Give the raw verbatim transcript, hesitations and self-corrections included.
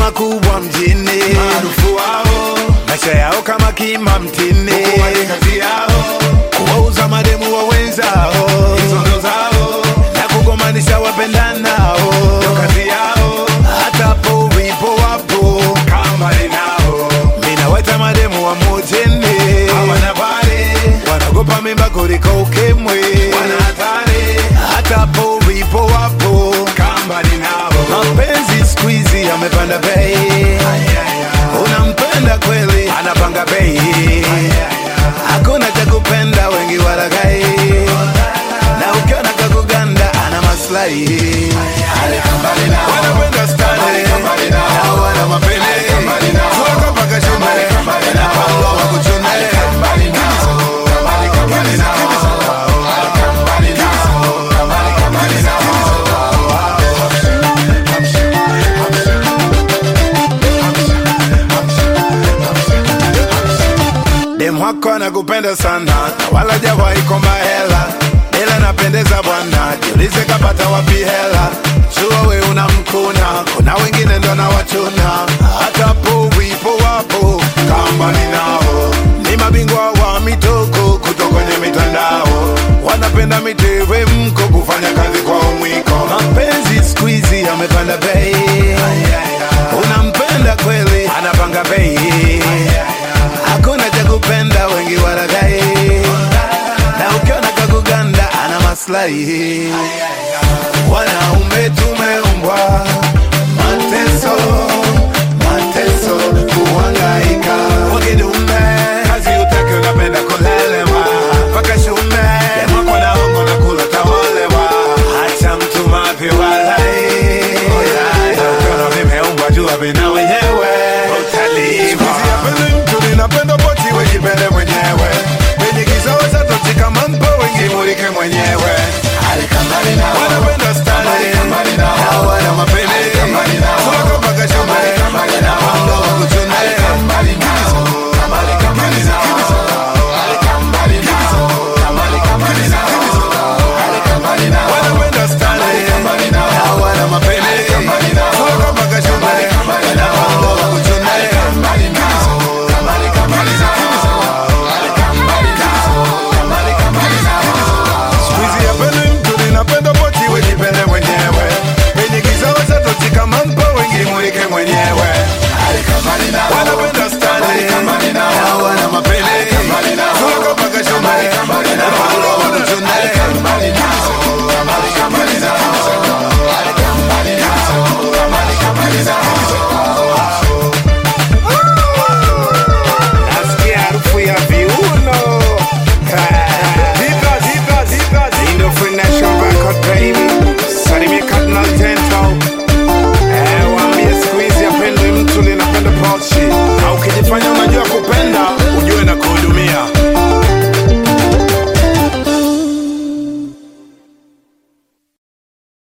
makubwa mjini, maarufu wao, maisha yao kama kima mtini, kazi yao, kuwauza mademu wa wenzao, hizo ndo zao, na kugomanisha wapendanao, kazi yao, hata hapo ulipo wapo kama ninao, mina weta mademu wa mjini, hawana pale, wanagopa mimba kuliko ukimwi, wana hatari, hata hapo ulipo wapo kama ninao, mapenzi squeezy yamepanda bei, unampenda kweli anapanga bei, hakuna cha kupenda wengi walagai, na ukiona kakuganda ana maslahi, wanapenda stare na wana mapende, tuwaka paka shume na pango wa kuchune. Dem wako anakupenda sana na wala jawahi komba hela, ila napendeza bwana, jiulize kapata wapi hela. Jua we unamkuna, kuna wengine ndo na wachuna, hata hapo ulipo wapo kama ninao, ni mabingwa wa mitoko kutoka kwenye mitandao, wanapenda miteremko kufanya kazi kwa umwiko. Mapenzi squeezy yamepanda bei, unampenda kweli anapanga bei, hakuna cha kupenda wengi walagai, na ukiona kakuganda ana maslahi.